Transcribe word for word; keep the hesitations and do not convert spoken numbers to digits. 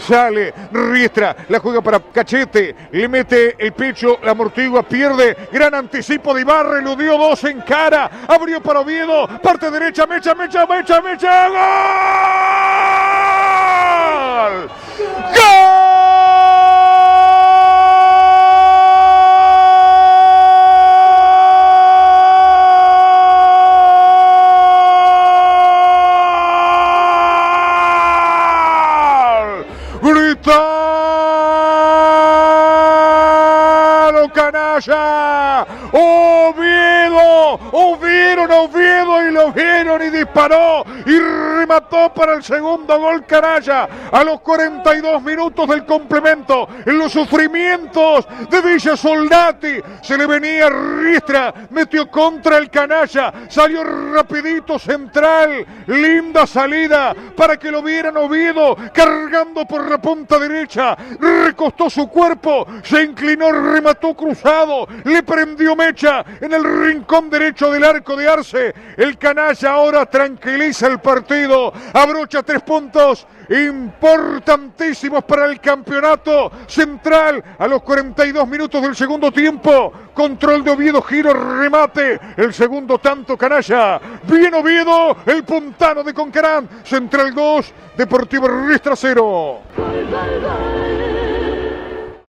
sale Riestra, la juega para Cachete, le mete el pecho, la amortigua, pierde, gran anticipo de Ibarra, lo dio dos en cara, abrió para Oviedo, parte derecha, mecha, mecha, mecha, mecha, ¡gol! ¡Gol! ¡Gritalo, canalla! ¡Oviedo! ¡Ovieron a Oviedo y lo vieron y disparó! Y remató para el segundo gol, canalla. A los cuarenta y dos minutos del complemento, en los sufrimientos de Villa Soldati, se le venía Riestra, metió contra el canalla, salió rapidito central, linda salida para que lo vieran Oviedo, cargando por la punta derecha, recostó su cuerpo, se inclinó, remató cruzado, le prendió mecha en el rincón derecho del arco de Arce. El canalla ahora tranquiliza el partido, abrocha tres puntos importantísimos para el campeonato central a los cuarenta y dos minutos del segundo tiempo. Control de Oviedo, giro, remate, el segundo tanto, canalla. Bien Oviedo, el puntano de Concarán. Central dos, Deportivo Riestra cero.